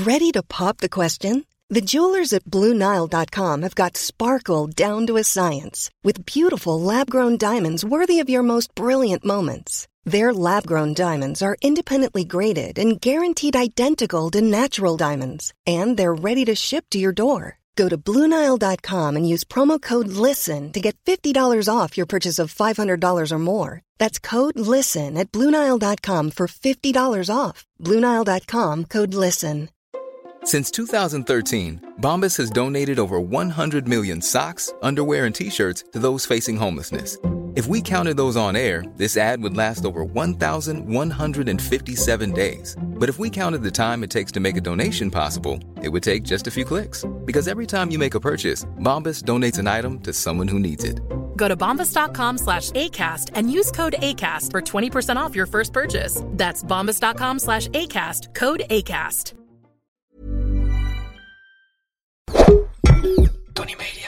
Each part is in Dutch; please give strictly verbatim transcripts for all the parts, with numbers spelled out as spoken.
Ready to pop the question? The jewelers at Blue Nile dot com have got sparkle down to a science with beautiful lab-grown diamonds worthy of your most brilliant moments. Their lab-grown diamonds are independently graded and guaranteed identical to natural diamonds, and they're ready to ship to your door. Go to Blue Nile dot com and use promo code LISTEN to get fifty dollars off your purchase of five hundred dollars or more. That's code LISTEN at Blue Nile dot com for fifty dollars off. Blue Nile dot com, code LISTEN. Since two thousand thirteen, Bombas has donated over one hundred million socks, underwear, and T-shirts to those facing homelessness. If we counted those on air, this ad would last over one thousand one hundred fifty-seven days. But if we counted the time it takes to make a donation possible, it would take just a few clicks. Because every time you make a purchase, Bombas donates an item to someone who needs it. Go to bombas.com slash ACAST and use code ACAST for twenty percent off your first purchase. That's bombas.com slash ACAST, code ACAST. Tony Media.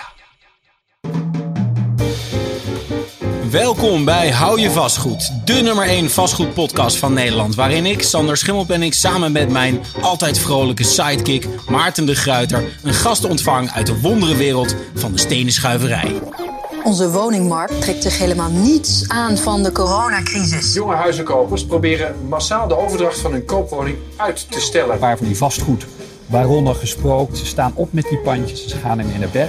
Welkom bij Hou Je Vastgoed, de nummer één vastgoedpodcast van Nederland. Waarin ik, Sander Schimmelpenninck, samen met mijn altijd vrolijke sidekick Maarten de Gruyter een gast ontvang uit de wonderenwereld van de stenen schuiverij. Onze woningmarkt trekt zich helemaal niets aan van de coronacrisis. Jonge huizenkopers proberen massaal de overdracht van hun koopwoning uit te stellen. Een paar van die vastgoed, waaronder gesproken, ze staan op met die pandjes, ze gaan ermee naar bed.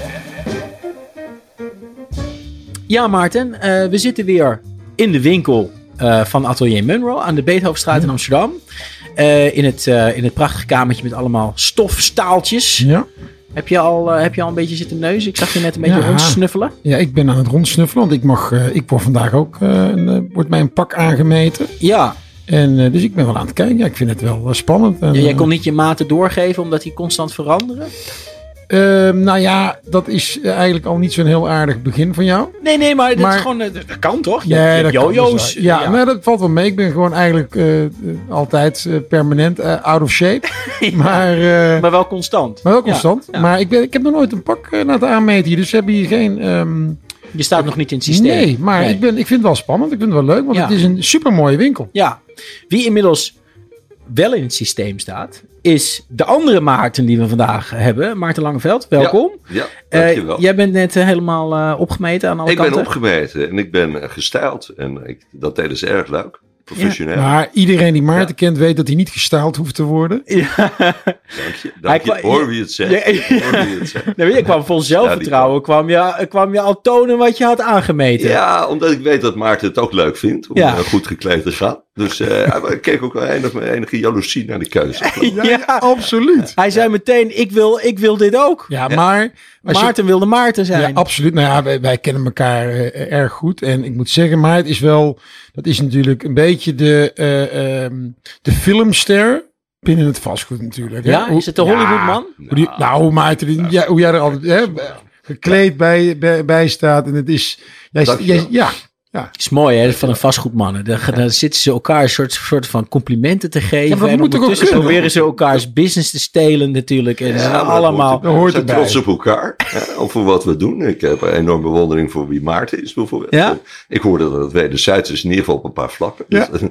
Ja, Maarten, uh, we zitten weer in de winkel uh, van Atelier Munro aan de Beethovenstraat in Amsterdam. Uh, in, het, uh, in het prachtige kamertje met allemaal stofstaaltjes. Ja. Heb je, al, uh, heb je al een beetje zitten neuzen? Ik zag je net een beetje ja, rondsnuffelen. Ja, ik ben aan het rondsnuffelen, want ik, mag, uh, ik word vandaag ook, uh, een, uh, wordt mij een pak aangemeten. Ja. En, uh, dus ik ben wel aan het kijken. Ja, ik vind het wel uh, spannend. En, ja, jij kon niet je maten doorgeven omdat die constant veranderen? Uh, nou ja, dat is eigenlijk al niet zo'n heel aardig begin van jou. Nee, nee, maar dat, maar, is gewoon, uh, dat kan toch? Je, nee, je dat jojo's. Kan ja, ja. Nou, dat valt wel mee. Ik ben gewoon eigenlijk uh, altijd uh, permanent uh, out of shape. ja, maar, uh, maar wel constant. Maar wel constant. Ja, ja. Maar ik, ben, ik heb nog nooit een pak uh, laten aanmeten hier. Dus we hebben hier geen... Um, je staat nog niet in het systeem. Nee, maar nee. Ik, ben, ik vind het wel spannend. Ik vind het wel leuk. Want ja. Het is een super mooie winkel. Ja. Wie inmiddels wel in het systeem staat, is de andere Maarten die we vandaag hebben. Maarten Langeveld, welkom. Ja, ja dankjewel. Uh, jij bent net uh, helemaal uh, opgemeten aan alle ik kanten. Ik ben opgemeten en ik ben uh, gestyled. En ik, dat deden ze erg leuk. Professioneel. Ja, maar iedereen die Maarten ja. kent weet dat hij niet gestyled hoeft te worden. Ja. Dank je. Dank je. Kwa- Hoor wie het zegt. Ja, ja. Hoor wie het zegt. Nee, je kwam vol zelfvertrouwen. Kwam je, kwam je al tonen wat je had aangemeten. Ja, omdat ik weet dat Maarten het ook leuk vindt. Om ja. goed gekleed te gaan. Dus uh, ik keek ook wel enige, enige jaloezie naar de keuze. Ja, ja, absoluut. Hij zei meteen, ik wil, ik wil dit ook. Ja, maar... Maarten je, wilde Maarten zijn. Ja, absoluut. Nou ja, wij, wij kennen elkaar uh, erg goed. En ik moet zeggen, maar het is wel... Dat is natuurlijk een beetje de, uh, um, de filmster binnen het vastgoed natuurlijk. Hè? Ja, is het de Hollywoodman? Ja, hoe die, nou, hoe Maarten, ja, hoe jij er altijd hè, gekleed bij, bij, bij staat. En het is... Jij, jij, ja... Ja. Het is mooi, hè, van een vastgoedmannen. Dan, dan zitten ze elkaar een soort, soort van complimenten te geven. Ja, en ondertussen proberen ze elkaars business te stelen natuurlijk. En ja, allemaal... We hoort zijn trots op elkaar. Ja, over wat we doen. Ik heb een enorme bewondering voor wie Maarten is bijvoorbeeld. Ja? Ik hoorde dat het wederzijds is in ieder geval op een paar vlakken. Ja. Dus,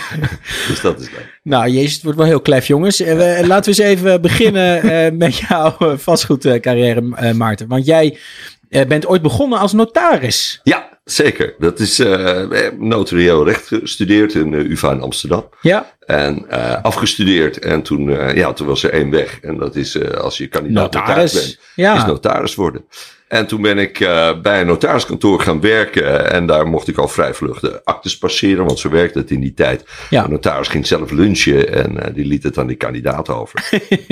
dus dat is leuk. Nou, jezus, het wordt wel heel klef, jongens. Uh, laten we eens even beginnen uh, met jouw vastgoedcarrière, uh, Maarten. Want jij uh, bent ooit begonnen als notaris. Ja. Zeker, dat is uh, notarieel recht gestudeerd in uh, U vA in Amsterdam. Ja. En uh, afgestudeerd en toen, uh, ja, toen was er één weg. En dat is uh, als je kandidaat notaris, notaris bent, ja. is notaris worden. En toen ben ik uh, bij een notariskantoor gaan werken. En daar mocht ik al vrij vlug de actes passeren. Want zo werkte het in die tijd. Ja. De notaris ging zelf lunchen. En uh, die liet het aan die kandidaat over.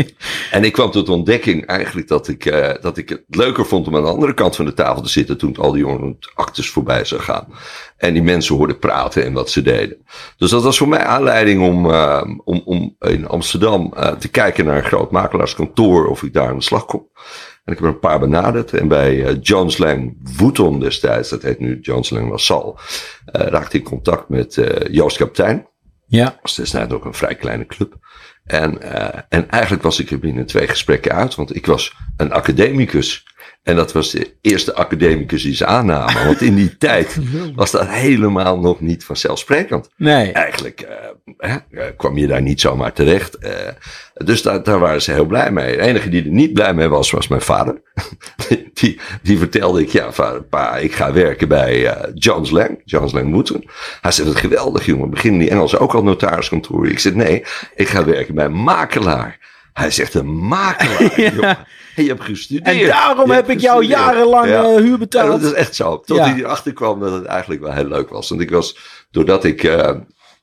En ik kwam tot de ontdekking eigenlijk dat ik, uh, dat ik het leuker vond om aan de andere kant van de tafel te zitten. Toen al die jongen actes voorbij zou gaan. En die mensen hoorden praten en wat ze deden. Dus dat was voor mij aanleiding om, uh, om, om in Amsterdam uh, te kijken naar een groot makelaarskantoor. Of ik daar aan de slag kon. En ik heb er een paar benaderd. En bij uh, Jones Lang Wooton destijds, dat heet nu Jones Lang LaSalle, uh, raakte ik in contact met uh, Joost Kaptein. Ja. Dat was destijds ook een vrij kleine club. En, uh, en eigenlijk was ik er binnen twee gesprekken uit. Want ik was een academicus. En dat was de eerste academicus die ze aannamen. Want in die tijd was dat helemaal nog niet vanzelfsprekend. Nee. Eigenlijk uh, uh, kwam je daar niet zomaar terecht. Uh, dus daar, daar waren ze heel blij mee. De enige die er niet blij mee was, was mijn vader. die, die vertelde ik, ja vader, pa, ik ga werken bij uh, Jones Lang. Jones Lang Wootton. Hij zei, dat is geweldig jongen. Beginnen die Engelsen ook al notariskantoor? Ik zei, nee, ik ga werken bij een makelaar. Hij zegt, een makelaar, ja. Jongen. Hey, je hebt gestudeerd. En daarom heb ik jou jarenlang ja. uh, huur betaald. Ja, dat is echt zo. Tot ja. ik erachter kwam dat het eigenlijk wel heel leuk was. Want ik was, doordat ik uh,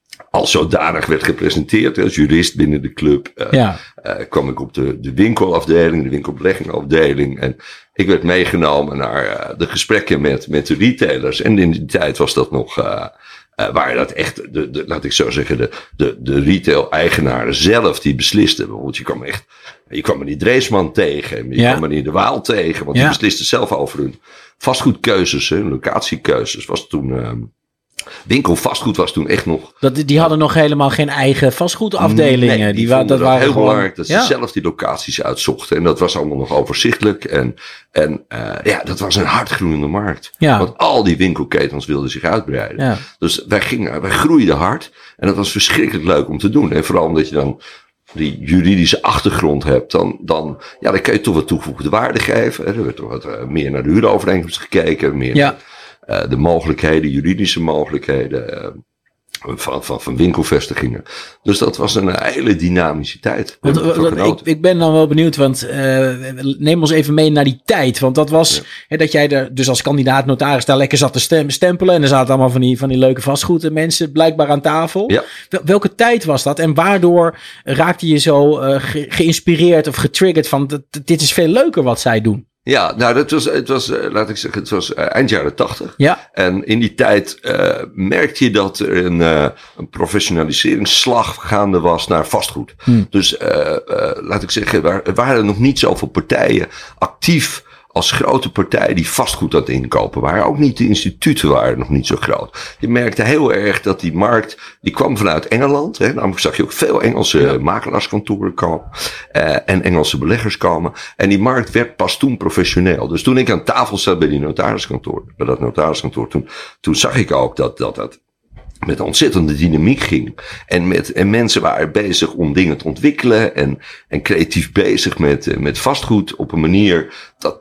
al zodanig werd gepresenteerd als jurist binnen de club, uh, ja. uh, kwam ik op de, de winkelafdeling, de winkelbeleggingafdeling. En ik werd meegenomen naar uh, de gesprekken met, met de retailers. En in die tijd was dat nog... Uh, Uh, waar dat echt, de, de, laat ik zo zeggen, de, de, de retail-eigenaren zelf die beslisten. Bijvoorbeeld, je kwam echt, je kwam meneer Dreesman tegen, je ja. kwam meneer De Waal tegen, want ja. die beslisten zelf over hun vastgoedkeuzes, hun locatiekeuzes. Was toen, uh, winkelvastgoed was toen echt nog... Dat, die hadden nog helemaal geen eigen vastgoedafdelingen. Nee, die, die wa- dat waren heel gewoon... belangrijk dat ze ja. zelf die locaties uitzochten. En dat was allemaal nog overzichtelijk. En, en uh, ja, dat was een hardgroeiende markt. Ja. Want al die winkelketens wilden zich uitbreiden. Ja. Dus wij, gingen, wij groeiden hard. En dat was verschrikkelijk leuk om te doen. En vooral omdat je dan die juridische achtergrond hebt, dan, dan, ja, dan kun je toch wat toegevoegde waarde geven. Er werd toch wat uh, meer naar de huurovereenkomst gekeken. Meer ja. naar uh, de mogelijkheden, juridische mogelijkheden. Uh, Van, van, van winkelvestigingen. Dus dat was een hele dynamische tijd. Want, ik, ik ben dan wel benieuwd, want uh, neem ons even mee naar die tijd. Want dat was ja. hè, dat jij er dus als kandidaat notaris daar lekker zat te stem, stempelen. En er zaten allemaal van die, van die leuke vastgoed mensen blijkbaar aan tafel. Ja. Wel, welke tijd was dat? En waardoor raakte je zo uh, ge, geïnspireerd of getriggerd van dat, dit is veel leuker wat zij doen? Ja, nou, dat was, het was, uh, laat ik zeggen, het was uh, eind jaren tachtig. Ja. En in die tijd uh, merkte je dat er een, uh, een professionaliseringsslag gaande was naar vastgoed. Hmm. Dus, uh, uh, laat ik zeggen, er waren nog niet zoveel partijen actief als grote partij die vastgoed aan het inkopen waren. Ook niet de instituten waren nog niet zo groot. Je merkte heel erg dat die markt, die kwam vanuit Engeland. Hè. Namelijk zag je ook veel Engelse ja. makelaarskantoren komen. Uh, en Engelse beleggers komen. En die markt werd pas toen professioneel. Dus toen ik aan tafel zat bij die notariskantoor, bij dat notariskantoor, toen, toen zag ik ook dat dat, dat met een ontzettende dynamiek ging. En, met, en mensen waren bezig om dingen te ontwikkelen. En, en creatief bezig met, met vastgoed op een manier dat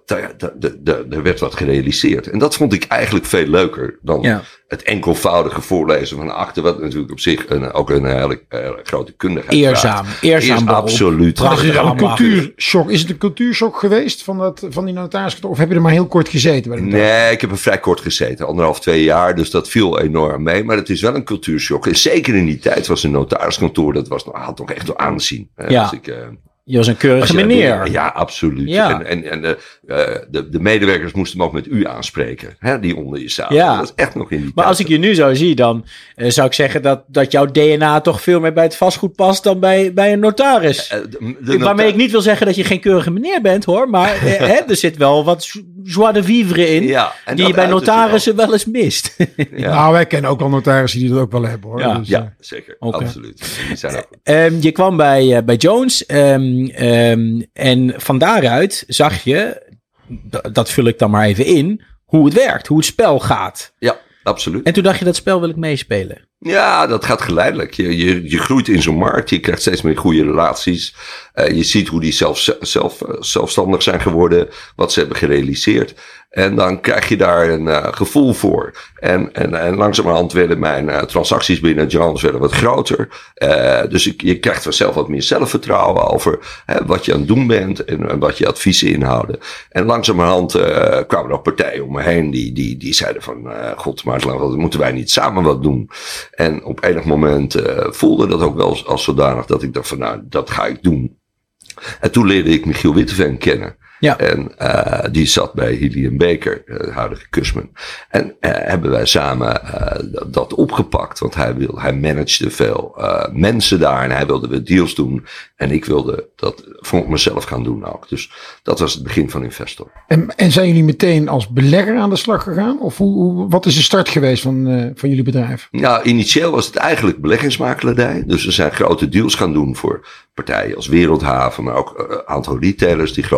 er werd wat gerealiseerd. En dat vond ik eigenlijk veel leuker dan ja. het enkelvoudige voorlezen van een akte. Wat natuurlijk op zich een, ook een hele, hele grote kundigheid Eerzaam. vraagt. Eerzaam. Eerst, absoluut. Is het een cultuurshock? Is het een cultuurshock geweest van, dat, van die notariskantoor? Of heb je er maar heel kort gezeten? Bij de nee, ik heb er vrij kort gezeten. Anderhalf, twee jaar. Dus dat viel enorm mee. Maar het is wel een cultuurshock. En zeker in die tijd was een notariskantoor, dat was, had toch echt wel aanzien. Ja. Als ik, uh, je was een keurige meneer. Doet, ja, absoluut. Ja. En, en, en de, uh, de, de medewerkers moesten hem ook met u aanspreken. Hè, die onder je zaten. Ja. Dat is echt nog in die maar tijd. als ik je nu zo zie, dan uh, zou ik zeggen dat, dat jouw D N A toch veel meer bij het vastgoed past dan bij, bij een notaris. Uh, de, de Waarmee nota- ik niet wil zeggen dat je geen keurige meneer bent, hoor. Maar uh, hè, er zit wel wat joie de vivre in. Ja, die je bij notarissen wel eens mist. Ja. Nou, wij kennen ook al notarissen die dat ook wel hebben, hoor. Ja, dus, ja uh, zeker. Okay. Absoluut. Die zijn ook... um, je kwam bij, uh, bij Jones. Um, um, En van daaruit zag je, d- dat vul ik dan maar even in, hoe het werkt, hoe het spel gaat. Ja, absoluut. En toen dacht je, dat spel wil ik meespelen. Ja, dat gaat geleidelijk. Je, je, je groeit in zo'n markt, je krijgt steeds meer goede relaties. Uh, je ziet hoe die zelf, zelf, zelfstandig zijn geworden, wat ze hebben gerealiseerd. En dan krijg je daar een uh, gevoel voor. En, en, en langzamerhand werden mijn uh, transacties binnen Jones werden wat groter. Uh, dus ik, je krijgt vanzelf wat meer zelfvertrouwen over hè, wat je aan het doen bent en, en wat je adviezen inhouden. En langzamerhand uh, kwamen er ook partijen om me heen die, die, die zeiden van, uh, god, maar moeten wij niet samen wat doen? En op enig moment uh, voelde dat ook wel als zodanig dat ik dacht van, nou, dat ga ik doen. En toen leerde ik Michiel Witteveen kennen. Ja. En uh, die zat bij Hilly en Baker, uh, huidige Kusman. En uh, hebben wij samen uh, dat, dat opgepakt. Want hij, wil, hij managede veel uh, mensen daar. En hij wilde weer deals doen. En ik wilde dat voor mezelf gaan doen ook. Dus dat was het begin van Investor. En, en zijn jullie meteen als belegger aan de slag gegaan? Of hoe, hoe, wat is de start geweest van, uh, van jullie bedrijf? Nou, initieel was het eigenlijk beleggingsmakelaardij. Dus we zijn grote deals gaan doen voor partijen als Wereldhaven. Maar ook een uh, aantal retailers die grote portefeuilles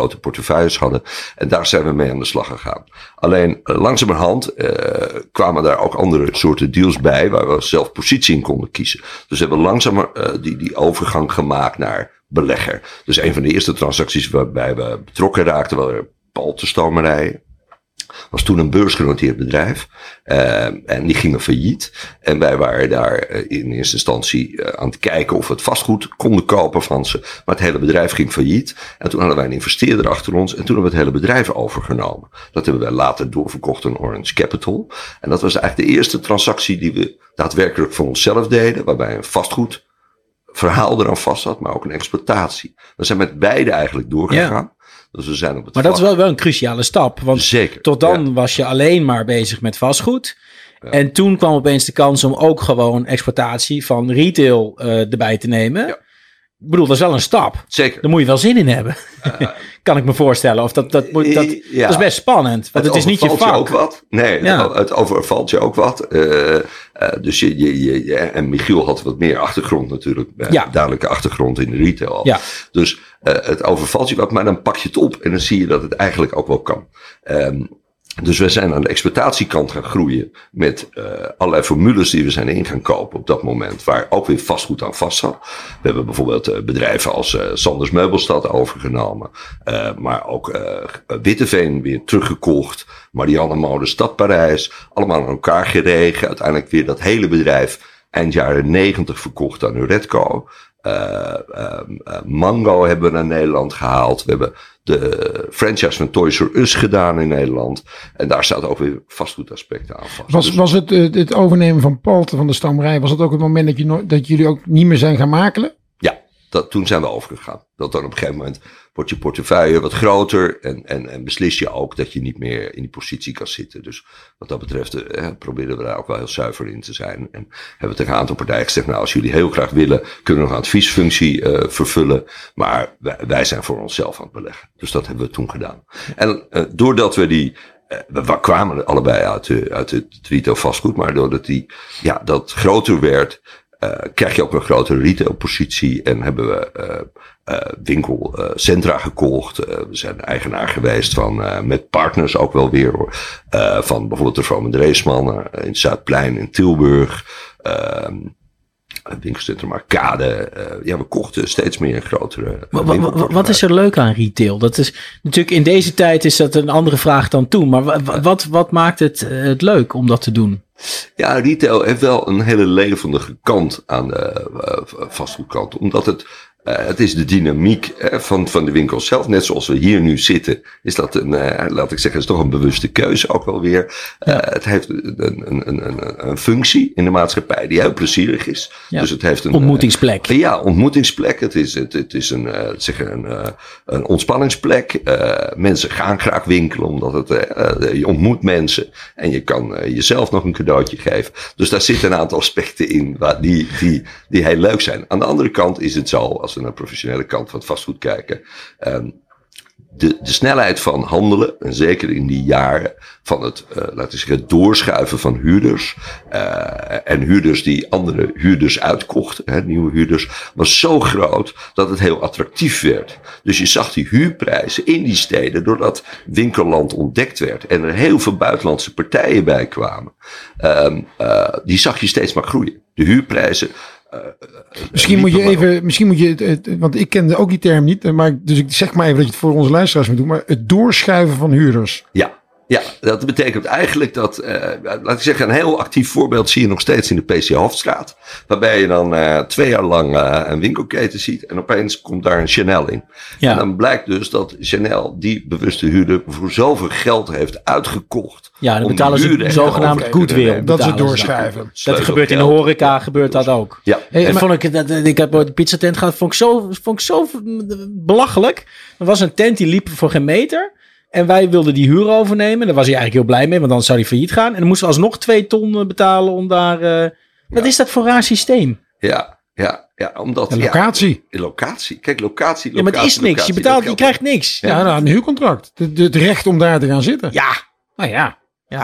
portefeuilles hadden. En daar zijn we mee aan de slag gegaan. Alleen uh, langzamerhand uh, kwamen daar ook andere soorten deals bij waar we zelf positie in konden kiezen. Dus we hebben langzamer uh, die, die overgang gemaakt naar belegger. Dus een van de eerste transacties waarbij we betrokken raakten waren paltenstomerijen. Was toen een beursgenoteerd bedrijf. Uh, en die gingen failliet. En wij waren daar uh, in eerste instantie uh, aan het kijken of we het vastgoed konden kopen van ze. Maar het hele bedrijf ging failliet. En toen hadden wij een investeerder achter ons. En toen hebben we het hele bedrijf overgenomen. Dat hebben wij later doorverkocht aan Orange Capital. En dat was eigenlijk de eerste transactie die we daadwerkelijk voor onszelf deden. Waarbij een vastgoed verhaal eraan vast zat, maar ook een exploitatie. We zijn met beide eigenlijk doorgegaan. Ja. Dus we zijn op het maar vlak. dat is wel, wel een cruciale stap. Want Zeker, tot dan ja. was je alleen maar bezig met vastgoed. Ja. En toen kwam opeens de kans om ook gewoon exploitatie van retail uh, erbij te nemen. Ja. Ik bedoel, dat is wel een stap. Zeker. Daar moet je wel zin in hebben. Uh, kan ik me voorstellen. Of dat, dat, dat, dat, ja. dat is best spannend. Want het, het is niet je vak. Je ook wat. Nee, ja. het, het overvalt je ook wat. Uh, uh, dus je, je, je, je, en Michiel had wat meer achtergrond natuurlijk. Ja. Duidelijke achtergrond in de retail al. Ja. Dus uh, het overvalt je wat, maar dan pak je het op. En dan zie je dat het eigenlijk ook wel kan. Um, Dus wij zijn aan de exploitatiekant gaan groeien met uh, allerlei formules die we zijn in gaan kopen op dat moment, waar ook weer vastgoed aan vast zat. We hebben bijvoorbeeld uh, bedrijven als uh, Sanders Meubelstad overgenomen, uh, maar ook uh, Witteveen weer teruggekocht, Marianne Mode Stad Parijs, allemaal aan elkaar geregen. Uiteindelijk weer dat hele bedrijf eind jaren negentig verkocht aan Uretco. Uh, uh, uh, Mango hebben we naar Nederland gehaald. We hebben de franchise van Toys R Us gedaan in Nederland. En daar staat ook weer vastgoedaspecten aan vast. Was, dus, was het, het overnemen van Palten van de stammerij, was dat ook het moment dat, je no- dat jullie ook niet meer zijn gaan makelen? Ja, dat, toen zijn we overgegaan. Dat dan op een gegeven moment wordt je portefeuille wat groter. En, en, en beslis je ook dat je niet meer in die positie kan zitten. Dus wat dat betreft eh, proberen we daar ook wel heel zuiver in te zijn. En hebben we tegen een aantal partijen gezegd, nou als jullie heel graag willen, kunnen we nog een adviesfunctie uh, vervullen. Maar wij, wij zijn voor onszelf aan het beleggen. Dus dat hebben we toen gedaan. En uh, doordat we die... Uh, we kwamen allebei uit, de, uit het retail vastgoed. Maar doordat die, ja, dat groter werd, uh, krijg je ook een grotere retailpositie. En hebben we uh, uh, winkelcentra uh, gekocht. Uh, we zijn eigenaar geweest van, uh, met partners ook wel weer hoor. Uh, van bijvoorbeeld de Vroom en Dreesman uh, in Zuidplein in Tilburg. Uh, winkelcentrum Arcade. Uh, ja, we kochten steeds meer een grotere... Uh, wat, wat, wat is er leuk aan retail? Dat is natuurlijk in deze tijd is dat een andere vraag dan toen. Maar w- wat, wat maakt het, uh, het leuk om dat te doen? Ja, retail heeft wel een hele levendige kant aan de uh, vastgoedkant. Omdat het... Uh, het is de dynamiek uh, van, van de winkel zelf. Net zoals we hier nu zitten, is dat een, uh, laat ik zeggen, is toch een bewuste keuze ook wel weer. Uh, ja. Het heeft een, een, een, een, een functie in de maatschappij die heel plezierig is. Ja. Dus het heeft een ontmoetingsplek. Uh, ja, ontmoetingsplek. Het is, het, het is een, uh, zeggen, een, uh, een ontspanningsplek. Uh, mensen gaan graag winkelen, omdat het, uh, je ontmoet mensen en je kan uh, jezelf nog een cadeautje geven. Dus daar zitten een aantal aspecten in waar die, die, die heel leuk zijn. Aan de andere kant is het zo, als we naar de professionele kant van het vastgoed kijken. Um, de, de snelheid van handelen, en zeker in die jaren van het, uh, laten we zeggen, het doorschuiven van huurders. Uh, en huurders die andere huurders uitkochten, hè, nieuwe huurders, was zo groot dat het heel attractief werd. Dus je zag die huurprijzen in die steden, doordat winkelland ontdekt werd en er heel veel buitenlandse partijen bij kwamen. Um, uh, die zag je steeds maar groeien. De huurprijzen. Uh, misschien moet je even, misschien moet je, het, het, want ik kende ook die term niet, maar dus ik zeg maar even dat je het voor onze luisteraars moet doen, maar het doorschuiven van huurders. Ja. Ja, dat betekent eigenlijk dat, uh, laat ik zeggen, een heel actief voorbeeld zie je nog steeds in de P C Hoofdstraat. Waarbij je dan uh, twee jaar lang uh, een winkelketen ziet en opeens komt daar een Chanel in. Ja. En dan blijkt dus dat Chanel die bewuste huurder voor zoveel geld heeft uitgekocht. Ja, dan betalen ze zogenaamd goodwill. Dat ze doorschuiven. Dat, dat gebeurt in de horeca, gebeurt dat ook. Ja. Hey, en maar, vond ik, dat, ik heb een pizzatent gehad, vond ik zo, vond ik zo belachelijk. Er was een tent die liep voor geen meter. En wij wilden die huur overnemen. Daar was hij eigenlijk heel blij mee, want dan zou hij failliet gaan. En dan moesten we alsnog twee ton betalen om daar... Uh... Wat ja. is dat voor raar systeem? Ja, ja, ja. Omdat... De locatie. Ja, locatie. Kijk, locatie, locatie, Ja, maar het is locatie, niks. Je betaalt, je krijgt niks. Ja, ja nou, een huurcontract. Het recht om daar te gaan zitten. Ja, nou ja, ja.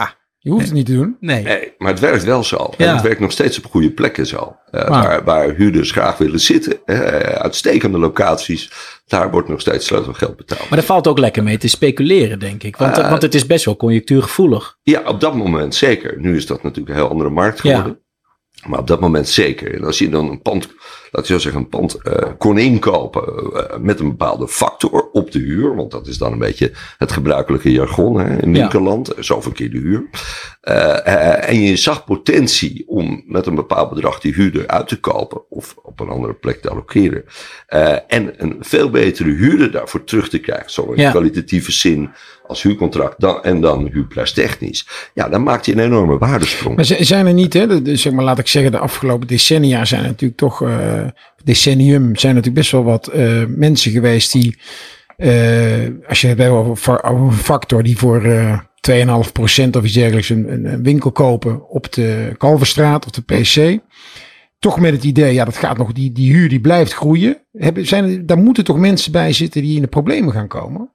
Je hoeft het niet te doen. Nee. nee maar het werkt wel zo. Ja. En het werkt nog steeds op goede plekken zo. Uh, Ah. waar, waar huurders graag willen zitten. Uh, uitstekende locaties. Daar wordt nog steeds sleutelgeld betaald. Maar daar valt ook lekker mee te speculeren, denk ik. Want, uh, want het is best wel conjunctuurgevoelig. Ja, op dat moment zeker. Nu is dat natuurlijk een heel andere markt geworden. Ja. Maar op dat moment zeker. En als je dan een pand, laat ik zo zeggen, een pand uh, kon inkopen uh, met een bepaalde factor op de huur. Want dat is dan een beetje het gebruikelijke jargon hè, in winkelland. Ja. Zoveel keer de huur. Uh, uh, en je zag potentie om met een bepaald bedrag die huurder uit te kopen. Of op een andere plek te allokeren. Uh, en een veel betere huurder daarvoor terug te krijgen. Zowel in ja. kwalitatieve zin als huurcontract dan, en dan huurprijstechnisch. Ja, dan maakt je een enorme waardesprong. Maar zijn er niet, hè, de, zeg maar, laat ik zeggen, de afgelopen decennia zijn er natuurlijk toch, uh, decennium zijn er natuurlijk best wel wat uh, mensen geweest die, uh, als je het hebt over een factor die voor uh, twee komma vijf procent of iets dergelijks een, een, een winkel kopen op de Kalverstraat of de P C. Toch met het idee, ja, dat gaat nog, die, die huur die blijft groeien. Hebben, zijn er, daar moeten toch mensen bij zitten die in de problemen gaan komen?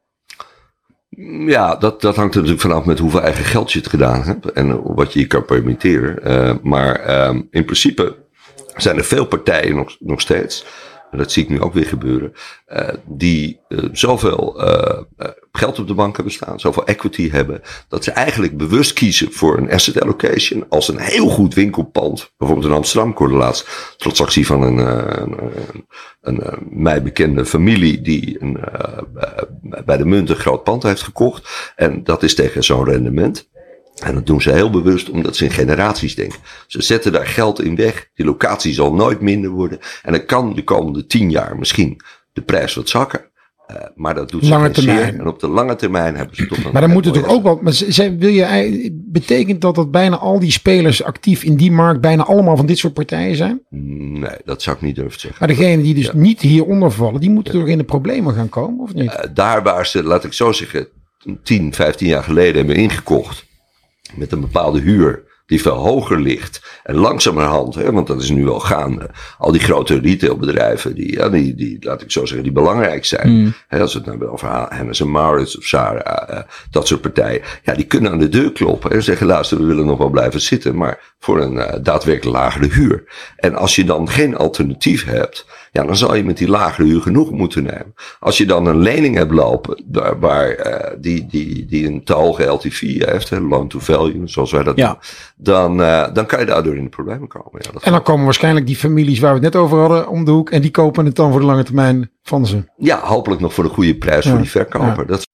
Ja, dat, dat hangt er natuurlijk vanaf met hoeveel eigen geld je het gedaan hebt en wat je je kan permitteren. Uh, maar um, in principe zijn er veel partijen nog, nog steeds, en dat zie ik nu ook weer gebeuren, uh, die uh, zoveel uh, uh, geld op de bank hebben staan, zoveel equity hebben, dat ze eigenlijk bewust kiezen voor een asset allocation als een heel goed winkelpand. Bijvoorbeeld in Amsterdam, ik hoorde laatst transactie van een, een, een, een, een mij bekende familie die een, uh, bij de Munt een groot pand heeft gekocht. En dat is tegen zo'n rendement. En dat doen ze heel bewust omdat ze in generaties denken. Ze zetten daar geld in weg. Die locatie zal nooit minder worden. En dan kan de komende tien jaar misschien de prijs wat zakken. Uh, maar dat doet ze lange geen termijn. zeer. En op de lange termijn hebben ze toch een... Maar dan moet het toch ook wel... Maar ze, wil je, betekent dat dat bijna al die spelers actief in die markt bijna allemaal van dit soort partijen zijn? Nee, dat zou ik niet durven te zeggen. Maar degenen die dus ja. niet hieronder vallen, die moeten ja. toch in de problemen gaan komen, of niet? Uh, daar waar ze, laat ik zo zeggen, tien, vijftien jaar geleden hebben ingekocht. Met een bepaalde huur die veel hoger ligt. En langzamerhand, hè, want dat is nu wel gaande. Al die grote retailbedrijven, die, ja, die, die laat ik zo zeggen, die belangrijk zijn. Mm. Hè, als we het nou over Hennes en Mauritz of Zara, uh, dat soort partijen. Ja, die kunnen aan de deur kloppen en zeggen, luister, we willen nog wel blijven zitten. Maar voor een uh, daadwerkelijk lagere huur. En als je dan geen alternatief hebt, ja, dan zal je met die lagere huur genoeg moeten nemen. Als je dan een lening hebt lopen, waar, waar uh, die, die, die een te hoge L T V heeft, hè, loan to value, zoals wij dat ja. doen, dan, uh, dan kan je daardoor in de problemen komen. Ja, dat en dan komen waarschijnlijk die families waar we het net over hadden om de hoek en die kopen het dan voor de lange termijn van ze. Ja, hopelijk nog voor de goede prijs ja. voor die verkoper. Ja. Dat...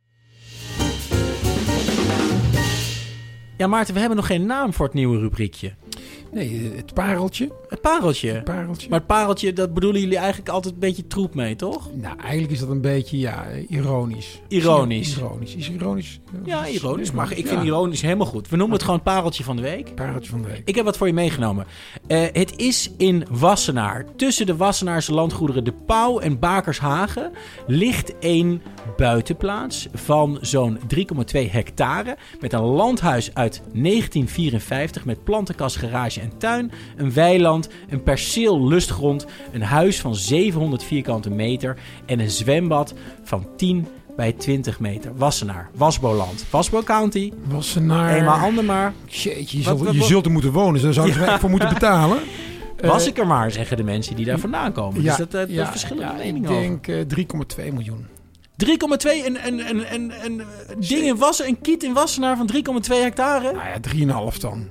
ja, Maarten, we hebben nog geen naam voor het nieuwe rubriekje. Nee, het pareltje. Het pareltje. Het pareltje. Maar het pareltje, dat bedoelen jullie eigenlijk altijd een beetje troep mee, toch? Nou, eigenlijk is dat een beetje, ja, ironisch. Ironisch. Ironisch. Is ironisch? Ja, ironisch. Maar ik vind ja. ironisch helemaal goed. We noemen het gewoon pareltje van de week. Pareltje van de week. Ik heb wat voor je meegenomen. Uh, het is in Wassenaar. Tussen de Wassenaarse landgoederen De Pauw en Bakershagen ligt een buitenplaats van zo'n drie komma twee hectare. Met een landhuis uit negentien vierenvijftig met plantenkast, garage en tuin. Een weiland, een perceel lustgrond, een huis van zevenhonderd vierkante meter en een zwembad van tien bij twintig meter. Wassenaar, Wasboland, Wasbo County. Wassenaar. Eenmaal ander maar. Jeetje, je, wat, zult, wat, je zult er moeten wonen, dus daar zou je ja. voor moeten betalen. Was uh, ik er maar, zeggen de mensen die daar vandaan komen. Ja, dus dat, uh, ja, verschillende ja, meningen ik denk uh, drie komma twee miljoen. drie komma twee, een, een, een, een, een ding in Wassen, een kiet in Wassenaar van drie komma twee hectare? Nou ja, drie komma vijf dan.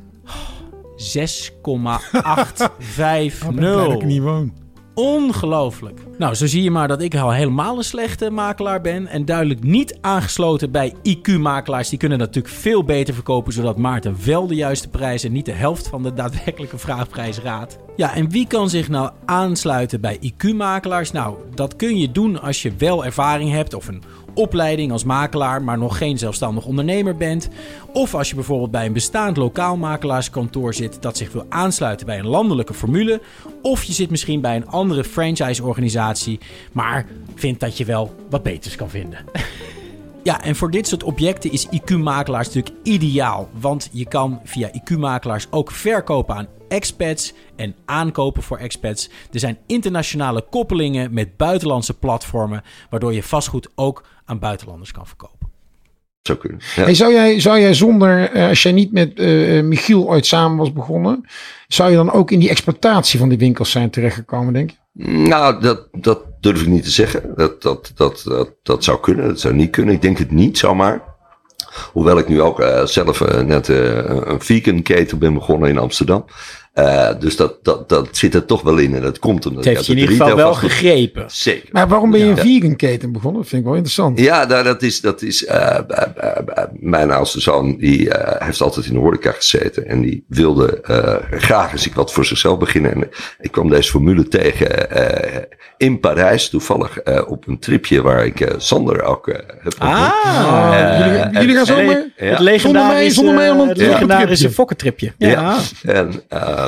zes komma acht vijf nul. Oh, ben ik niet woon. Ongelooflijk. Nou, zo zie je maar dat ik al helemaal een slechte makelaar ben. En duidelijk niet aangesloten bij I Q-makelaars. Die kunnen natuurlijk veel beter verkopen, zodat Maarten wel de juiste prijs en niet de helft van de daadwerkelijke vraagprijs raadt. Ja, en wie kan zich nou aansluiten bij I Q-makelaars? Nou, dat kun je doen als je wel ervaring hebt of een opleiding als makelaar, maar nog geen zelfstandig ondernemer bent. Of als je bijvoorbeeld bij een bestaand lokaal makelaarskantoor zit dat zich wil aansluiten bij een landelijke formule. Of je zit misschien bij een andere franchise-organisatie, maar vindt dat je wel wat beters kan vinden. Ja, en voor dit soort objecten is I Q-makelaars natuurlijk ideaal. Want je kan via I Q-makelaars ook verkopen aan expats en aankopen voor expats. Er zijn internationale koppelingen met buitenlandse platformen, waardoor je vastgoed ook aan buitenlanders kan verkopen. zou kunnen. Ja. Hey, zou, jij, zou jij zonder, uh, als jij niet met uh, Michiel ooit samen was begonnen, zou je dan ook in die exploitatie van die winkels zijn terechtgekomen, denk je? Nou, dat, dat durf ik niet te zeggen. Dat, dat, dat, dat, dat zou kunnen, dat zou niet kunnen. Ik denk het niet, zomaar. Hoewel ik nu ook uh, zelf uh, net uh, een vegan keten ben begonnen in Amsterdam. Uh, dus dat, dat, dat zit er toch wel in en dat komt omdat... Het heeft ja, je in ieder geval wel gegrepen. Zeker. Maar waarom ben je een ja. vegan keten begonnen? Dat vind ik wel interessant. Ja, nou, dat is... Dat is uh, uh, uh, uh, mijn oudste zoon, die uh, heeft altijd in de horeca gezeten. En die wilde uh, graag eens wat voor zichzelf beginnen. En ik kwam deze formule tegen uh, in Parijs. Toevallig uh, op een tripje waar ik uh, Sander ook uh, heb ontmoet. Ah, uh, jullie, jullie gaan zo mee? Ja. Het legendarische, zonder mij, zonder mij het legendarische fokkentripje. Ja. ja. En... Uh,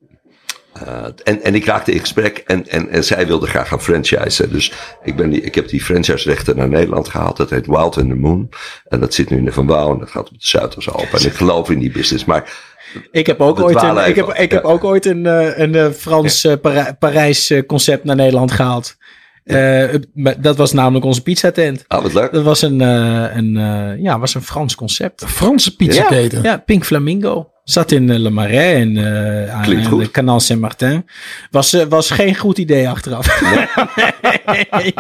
Uh, en, en ik raakte in gesprek en, en, en zij wilde graag gaan franchisen. Dus ik, ben die, ik heb die franchise-rechten naar Nederland gehaald. Dat heet Wild and the Moon. En dat zit nu in de Van Wouw en dat gaat op de Zuidersalpen. En ik geloof in die business. Maar ik heb ook ooit een, ik heb, ik heb ja. ook ooit een, een, een Frans ja. Parij, Parijs concept naar Nederland gehaald. Uh, dat was namelijk onze pizzatent. Ah, wat leuk. Dat was een, uh, een, uh, ja, was een Frans concept. Een Franse pizzaketen? Ja, ja, Pink Flamingo. Zat in uh, Le Marais en uh, aan de Canal Saint-Martin. Was, uh, was geen goed idee achteraf. Nee. Nee.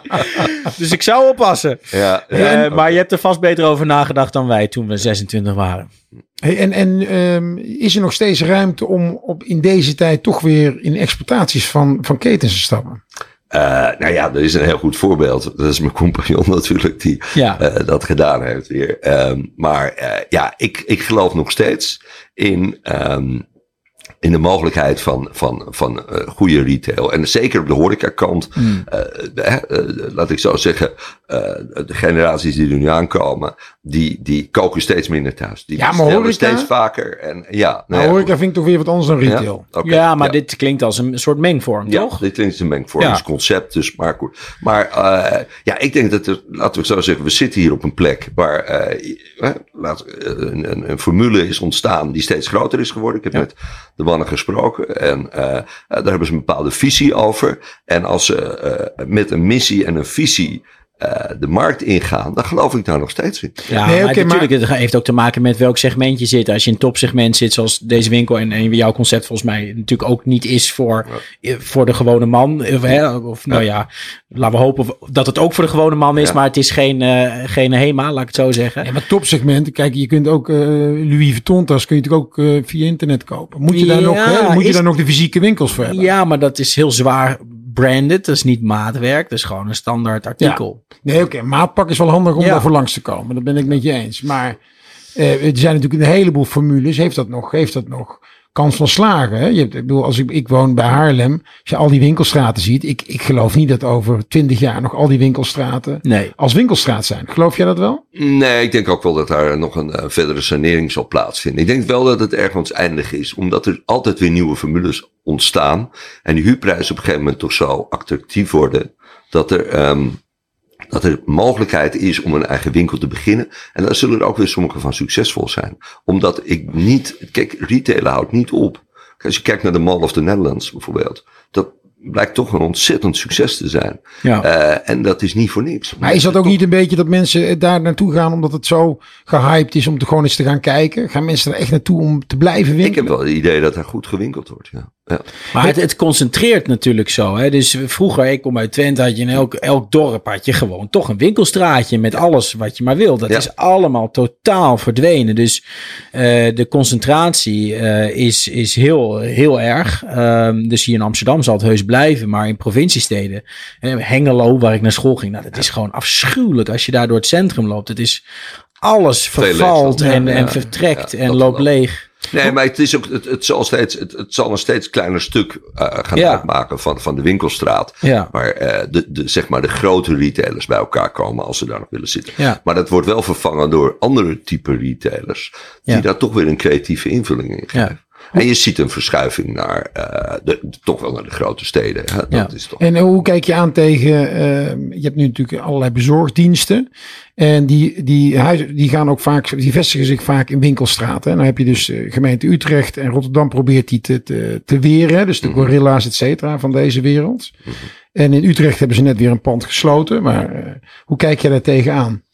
Dus ik zou oppassen. Ja, ja, uh, okay. Maar je hebt er vast beter over nagedacht dan wij toen we zesentwintig waren. Hey, en en um, is er nog steeds ruimte om op in deze tijd toch weer in exploitaties van, van ketens te stappen? Uh, nou ja, er is een heel goed voorbeeld. Dat is mijn compagnon natuurlijk die ja. uh, dat gedaan heeft weer. Um, maar uh, ja, ik, ik geloof nog steeds in, um, in de mogelijkheid van, van, van uh, goede retail. En zeker op de horecakant. Mm. Uh, uh, uh, laat ik zo zeggen, uh, de generaties die er nu aankomen, die, die koken steeds minder thuis. Die ja, maar horeca steeds vaker. En, ja, nou ja, horeca vind ik toch weer wat anders dan retail. Ja, okay, ja maar ja. dit klinkt als een soort mengvorm, ja, toch? dit klinkt als een mengvorm, ja. als concept. Dus maar goed. Maar uh, ja, ik denk dat er, laten we zo zeggen, we zitten hier op een plek waar uh, laat, een, een, een formule is ontstaan die steeds groter is geworden. Ik heb ja. met de mannen gesproken en uh, daar hebben ze een bepaalde visie over. En als ze uh, met een missie en een visie Uh, de markt ingaan, dan geloof ik daar nog steeds in. Ja, nee, maar okay, natuurlijk, maar... het heeft ook te maken met welk segment je zit. Als je in een topsegment zit, zoals deze winkel en, en jouw concept volgens mij natuurlijk ook niet is voor, ja. voor de gewone man. Of, hè, of nou ja. ja, laten we hopen dat het ook voor de gewone man is, ja. maar het is geen, uh, geen HEMA, laat ik het zo zeggen. Ja, maar topsegment, kijk, je kunt ook uh, Louis Vuitton tas kun je natuurlijk ook uh, via internet kopen. Moet je daar, ja, nog, hè, moet is... je daar nog de fysieke winkels voor hebben? Ja, maar dat is heel zwaar branded, dat is niet maatwerk, dat is gewoon een standaard artikel. Ja. Nee, oké, okay, maatpak is wel handig om ja. daarvoor langs te komen. Dat ben ik met je eens. Maar uh, er zijn natuurlijk een heleboel formules. Heeft dat nog, heeft dat nog kans van slagen? Hè? Je hebt, ik bedoel, als ik, ik woon bij Haarlem, als je al die winkelstraten ziet, ik, ik geloof niet dat over twintig jaar nog al die winkelstraten nee. als winkelstraat zijn. Geloof jij dat wel? Nee, ik denk ook wel dat daar nog een uh, verdere sanering zal plaatsvinden. Ik denk wel dat het ergens eindig is, omdat er altijd weer nieuwe formules ontstaan en die huurprijzen op een gegeven moment toch zo attractief worden dat er um, dat er mogelijkheid is om een eigen winkel te beginnen. En daar zullen er ook weer sommige van succesvol zijn. Omdat ik niet... Kijk, retailen houdt niet op. Als je kijkt naar de Mall of the Netherlands bijvoorbeeld. Dat blijkt toch een ontzettend succes te zijn. Ja. Uh, en dat is niet voor niks. Maar is dat ook toch niet een beetje dat mensen daar naartoe gaan omdat het zo gehyped is om te gewoon eens te gaan kijken? Gaan mensen er echt naartoe om te blijven winkelen? Ik heb wel het idee dat er goed gewinkeld wordt, ja. Ja. Maar het, het concentreert natuurlijk zo. Hè? Dus vroeger, ik kom uit Twente, had je in elk, elk dorp had je gewoon toch een winkelstraatje met alles wat je maar wil. Dat ja. is allemaal totaal verdwenen. Dus uh, de concentratie uh, is, is heel, heel erg. Um, dus hier in Amsterdam zal het heus blijven, maar in provinciesteden, uh, Hengelo, waar ik naar school ging, nou, dat is gewoon afschuwelijk als je daar door het centrum loopt. Het is alles vervalt en, ja, en vertrekt ja, en loopt leeg. Nee, maar het is ook, het, het zal steeds, het, het zal een steeds kleiner stuk uh, gaan ja. uitmaken van, van de winkelstraat. Ja. Waar uh, de, de, zeg maar de grote retailers bij elkaar komen als ze daar nog willen zitten. Ja. Maar dat wordt wel vervangen door andere type retailers. Die ja. daar toch weer een creatieve invulling in geven. Ja. En je ziet een verschuiving naar, uh, de, toch wel naar de grote steden. Hè? Dat ja. is toch... En hoe kijk je aan tegen, uh, je hebt nu natuurlijk allerlei bezorgdiensten. En die, die, huizen, die gaan ook vaak, die vestigen zich vaak in winkelstraten. En dan heb je dus uh, gemeente Utrecht en Rotterdam probeert die te, te, te weren. Dus de mm-hmm. Gorilla's et cetera van deze wereld. Mm-hmm. En in Utrecht hebben ze net weer een pand gesloten. Maar uh, hoe kijk je daar tegenaan?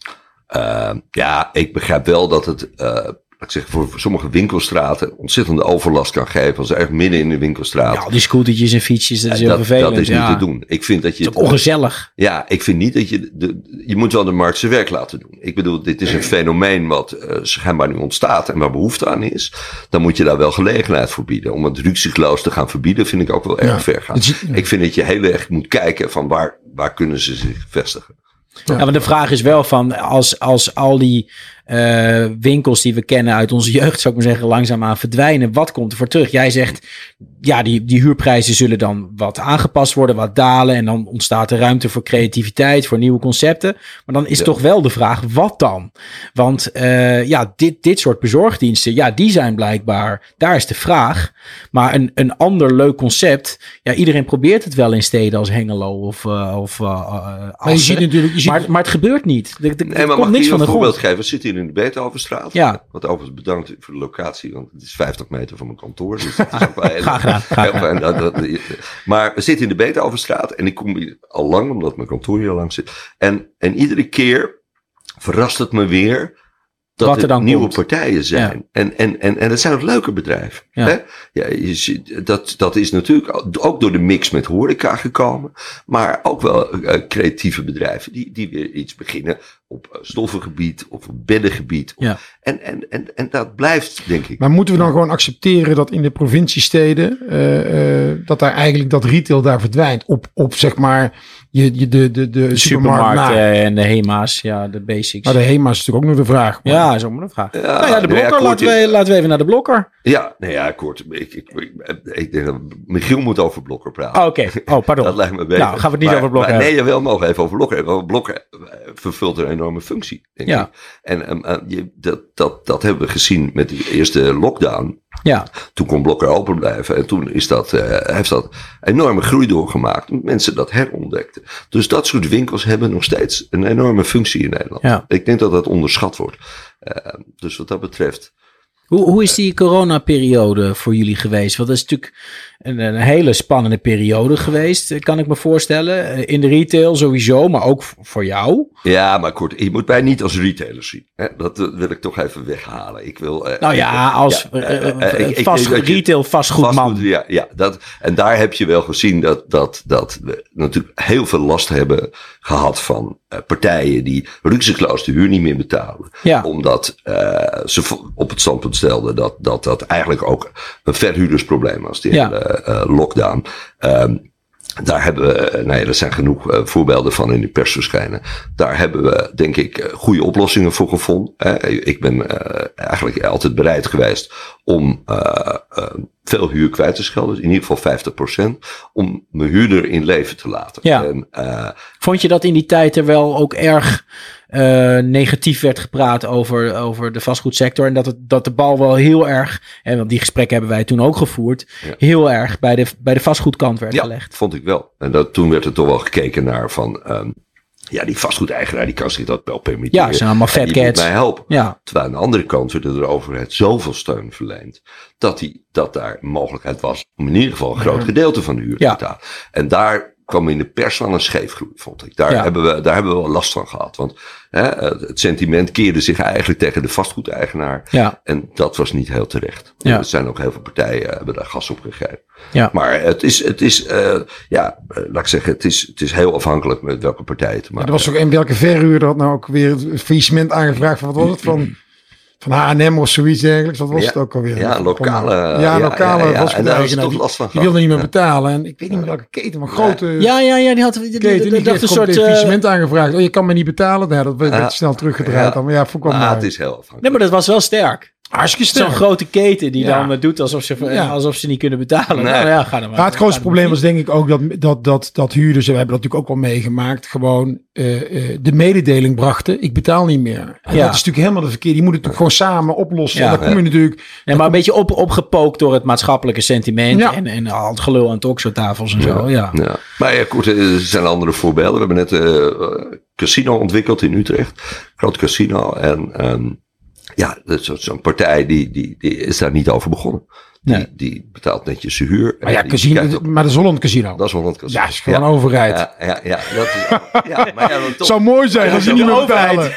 Uh, ja, ik begrijp wel dat het... Uh, ik zeg, voor sommige winkelstraten ontzettende overlast kan geven. Als erg midden in de winkelstraat. Ja, die scootertjes en fietsjes, dat is heel dat, vervelend. Dat is ja. niet te doen. Ik vind dat je... Het is ongezellig. Ja, ik vind niet dat je... De, je moet wel de markt zijn werk laten doen. Ik bedoel, dit is een fenomeen wat uh, schijnbaar nu ontstaat en waar behoefte aan is. Dan moet je daar wel gelegenheid voor bieden. Om het rukzichtloos te gaan verbieden vind ik ook wel erg ja. ver gaan. Ja. Ik vind dat je heel erg moet kijken van waar, waar kunnen ze zich vestigen. Ja, maar de vraag is wel van als, als al die uh, winkels die we kennen uit onze jeugd, zou ik maar zeggen, langzaamaan verdwijnen. Wat komt er voor terug? Jij zegt, ja, die, die huurprijzen zullen dan wat aangepast worden, wat dalen. En dan ontstaat er ruimte voor creativiteit, voor nieuwe concepten. Maar dan is ja. toch wel de vraag, wat dan? Want uh, ja, dit, dit soort bezorgdiensten, ja, die zijn blijkbaar, daar is de vraag. Maar een, een ander leuk concept, ja, iedereen probeert het wel in steden als Hengelo of, uh, of uh, Assen. Maar, je ziet natuurlijk, je ziet... maar, maar het gebeurt niet. Er, er, nee, maar komt niks van de grond. Een voorbeeld geven? We zitten hier in de Beethovenstraat. Ja. Wat overigens bedankt voor de locatie, want het is vijftig meter van mijn kantoor. Dus dat is ook wel heel, graag gedaan. Graag heel, dat, dat, maar we zitten in de Beethovenstraat en ik kom hier al lang, omdat mijn kantoor hier al lang zit. En, en iedere keer verrast het me weer dat Wat er, er dan nieuwe komt. partijen zijn. Ja. En, en, en, en het zijn ook leuke bedrijven. Ja. Hè? Ja, je ziet, dat, dat is natuurlijk ook door de mix met horeca gekomen. Maar ook wel uh, creatieve bedrijven die, die weer iets beginnen op uh, stoffengebied of op beddengebied. Ja. En, en, en, en dat blijft, denk ik. Maar moeten we dan gewoon accepteren dat in de provinciesteden, uh, uh, dat daar eigenlijk dat retail daar verdwijnt? Op, op zeg maar, je, je, de, de, de, de supermarkt en de Hema's, ja, de basics. Maar de Hema's is natuurlijk ook nog de vraag. Maar. Ja, is ook maar de vraag. Ja, nou ja, de blokker, nee, ja, laten, we, laten we even naar de blokker. Ja, nee, ja, kort. Ik, ik, ik, ik denk dat Michiel moet over blokker praten. Oh, oké. Okay. Oh, pardon. Dat lijkt me beter. Nou, gaan we het niet maar, over blokker maar, hebben. Nee, jawel, mogen even over blokker hebben. Want blokker vervult een enorme functie, denk ja. ik. En um, uh, je, dat, dat, dat hebben we gezien met de eerste lockdown. Ja. Toen kon blokker open blijven. En toen is dat, uh, heeft dat enorme groei doorgemaakt. Omdat mensen dat herontdekten. Dus dat soort winkels hebben nog steeds een enorme functie in Nederland. Ja. Ik denk dat dat onderschat wordt. Uh, dus wat dat betreft... Hoe, hoe is die coronaperiode voor jullie geweest? Want dat is natuurlijk een, een hele spannende periode geweest, kan ik me voorstellen. In de retail sowieso, maar ook voor jou. Ja, maar kort, je moet mij niet als retailer zien. Hè? Dat wil ik toch even weghalen. Ik wil, uh, nou ja, ik, als ja, uh, uh, ik, vast, ik, retail vastgoedman. Vastgoed, ja, ja dat, en daar heb je wel gezien dat, dat, dat we natuurlijk heel veel last hebben gehad van uh, partijen die rukzichtloos de huur niet meer betalen. Ja. Omdat uh, ze op het standpunt stelden dat, dat dat eigenlijk ook een verhuurdersprobleem was, die ja. hele uh, lockdown. Um, Daar hebben we, nou ja, er zijn genoeg uh, voorbeelden van in de pers verschijnen. Daar hebben we, denk ik, uh, goede oplossingen voor gevonden. Uh, ik ben uh, eigenlijk altijd bereid geweest om uh, uh, veel huur kwijt te schelden. In ieder geval vijftig procent. Om mijn huurder in leven te laten. Ja. En, uh, vond je dat in die tijd er wel ook erg uh, negatief werd gepraat over, over de vastgoedsector? En dat, het, dat de bal wel heel erg, en want die gesprekken hebben wij toen ook gevoerd, ja. heel erg bij de, bij de vastgoedkant werd ja, gelegd. Vond ik wel. En dat, toen werd er toch wel gekeken naar van... Um, ja, die vastgoedeigenaar die kan zich dat wel permitteren. Ja, ze zijn allemaal fat cats. Die moet mij helpen. Ja. Terwijl aan de andere kant werd er de overheid zoveel steun verleend. Dat, die, dat daar mogelijkheid was om in ieder geval een groot gedeelte van de huur te ja. betalen. En daar kwam in de pers wel een scheefgroei, vond ik. Daar, ja. hebben we, daar hebben we wel last van gehad. Want hè, het sentiment keerde zich eigenlijk tegen de vastgoedeigenaar. Ja. En dat was niet heel terecht. Ja. Er zijn ook heel veel partijen hebben daar gas op gegeven. Ja. Maar het is, het is uh, ja, laat ik zeggen, het is, het is heel afhankelijk met welke partijen te maken. Er was ook een welke verhuurder had nou ook weer het faillissement aangevraagd van wat was het van... Van H en M of zoiets dergelijks. Wat was ja, het ook alweer? Ja, lokale. Ja, lokale ja, ja, ja. En daar is toch last van. Die, die wilde niet meer betalen. En ik weet niet meer welke keten, maar grote ja, ja, ja, die had die, keten. Die, die, die heeft een soort faillissement uh, aangevraagd. Oh, je kan me niet betalen. Nou, dat werd uh, snel teruggedraaid. Ja, maar ja, vond ik wel ah, mooi. Het is heel afhankelijk. Nee, maar dat was wel sterk. Hartstikke sterk. Zo'n grote keten die ja. dan uh, doet alsof ze, ja. alsof ze niet kunnen betalen. Nee. Nou ja, ga dan maar. maar het grootste probleem was denk ik ook dat, dat, dat, dat huurders, we hebben dat natuurlijk ook wel meegemaakt, gewoon uh, uh, de mededeling brachten, ik betaal niet meer. En ja. dat is natuurlijk helemaal de verkeer. Die moeten het gewoon samen oplossen. Ja. En dan kom je natuurlijk... Ja, maar een beetje op, opgepookt door het maatschappelijke sentiment ja. en, en al het gelul aan talkshowtafels en ja. zo. Ja. Ja. Maar ja, goed, er zijn andere voorbeelden. We hebben net een uh, casino ontwikkeld in Utrecht. Groot casino en... Um, Ja, zo'n partij die, die, die is daar niet over begonnen. Die, nee. die betaalt netjes zijn huur. Maar ja, casino, op, maar dat is Holland Casino. Dat is Holland Casino. Ja, is gewoon ja. overheid. Ja, ja, ja, dat is, ja, maar ja, dan toch. Zou mooi zijn als je niet meer betalen.